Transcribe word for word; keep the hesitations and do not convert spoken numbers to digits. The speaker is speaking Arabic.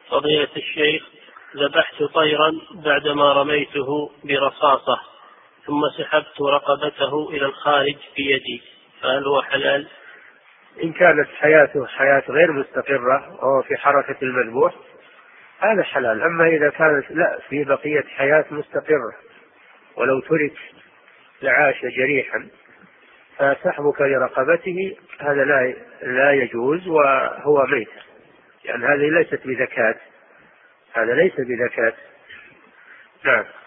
فضيلة الشيخ، ذبحت طيرا بعدما رميته برصاصة ثم سحبت رقبته إلى الخارج بيدي، فهل هو حلال؟ إن كانت حياته حياة غير مستقرة وهو في حركة المذبوح هذا حلال. أما إذا كانت لا في بقية حياة مستقرة ولو ترك لعاش جريحا فسحبك لرقبته هذا لا لا يجوز وهو ميت، لأن يعني هذه ليست بذكاة، هذا ليس بذكاة. نعم.